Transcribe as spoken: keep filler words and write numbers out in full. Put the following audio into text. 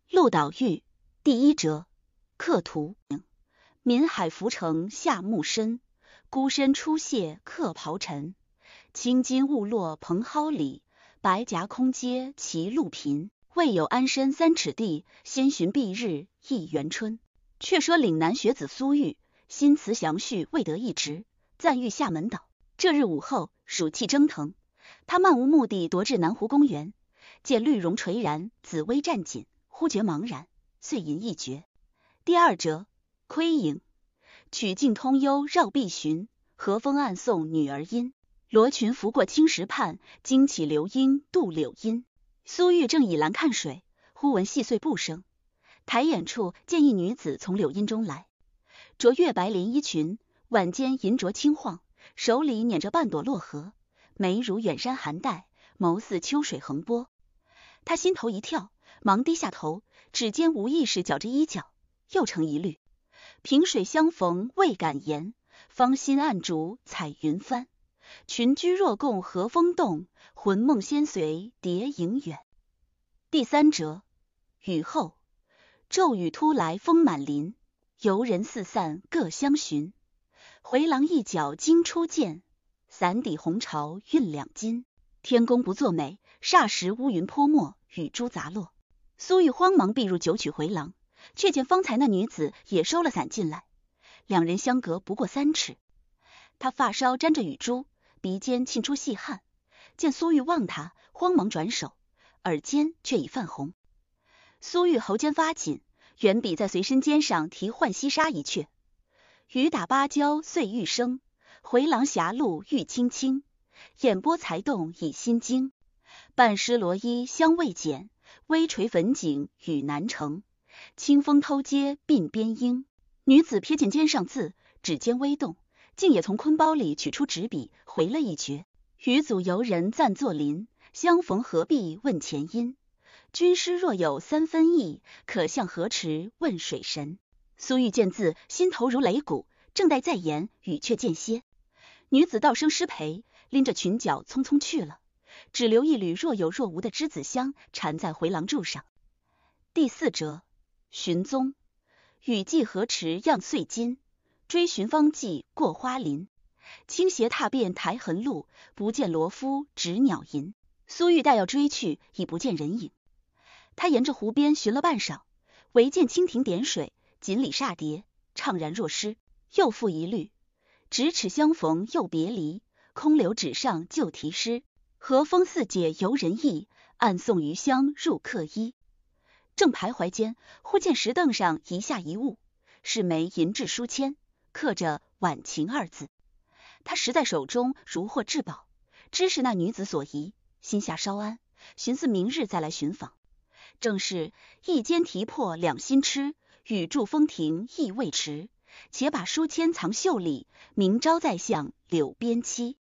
陆岛玉第一折，客图。闽海浮城夏木深，孤身出岘客袍尘。青金误落蓬蒿里，白颊空阶歧路频。未有安身三尺地，先寻蔽日一园春。却说岭南学子苏玉，新词详叙未得一职，暂寓厦门岛。这日午后，暑气蒸腾，他漫无目的踱至南湖公园，见绿绒垂然，紫薇占锦，忽觉茫然，遂吟一绝。第二折，窥影。曲径通幽绕碧寻，和风暗送女儿音。罗裙拂过青石畔，惊起流莺渡柳阴。苏玉正倚栏看水，忽闻细碎步声，抬眼处见一女子从柳荫中来，着月白连衣裙，挽肩银镯轻晃，手里捻着半朵落荷，眉如远山寒带，眸似秋水横波。他心头一跳，忙低下头，指尖无意识搅着衣角，又成一律。萍水相逢未敢言，芳心暗烛彩云帆。群居若共和风动，魂梦先随蝶影远。第三折，雨后。骤雨突来风满林，游人四散各相寻。回廊一角惊初见，伞底红潮晕两襟。天公不作美，霎时乌云泼墨，雨珠杂落。苏玉慌忙避入九曲回廊，却见方才那女子也收了伞进来，两人相隔不过三尺。他发梢沾着雨珠，鼻尖沁出细汗，见苏玉望他，慌忙转手，耳尖却已泛红。苏玉喉尖发紧，原笔在随身肩上提浣溪沙一阙。雨打芭蕉碎玉声，回廊狭路玉青青。眼波才动已心惊，半湿罗衣香未减，微垂粉颈雨难成。清风偷接鬓边莺。女子瞥见肩上字，指尖微动，竟也从坤包里取出纸笔，回了一绝。余组游人暂作邻，相逢何必问前因。君师若有三分意，可向河池问水神。苏玉见字，心头如擂鼓，正待再言，语却间歇。女子道声失陪，拎着裙角匆匆去了，只留一缕若有若无的栀子香缠在回廊柱上。第四折，寻踪。雨霁河池漾碎金，追寻方记过花林。倾斜踏遍苔痕路，不见罗夫执鸟吟。苏玉待要追去，已不见人影。他沿着湖边寻了半晌，唯见蜻蜓点水，锦鲤煞蝶，怅然若失。又复一律，咫尺相逢又别离，空留纸上旧题诗。和风似解游人意，暗送余香入客衣。正徘徊间，忽见石凳上一下一物，是枚银质书签，刻着晚晴二字。他拾在手中如获至宝，知是那女子所遗，心下稍安，寻思明日再来寻访。正是一肩提破两心痴，雨住风停意未迟。且把书签藏袖里，明朝再向柳边栖。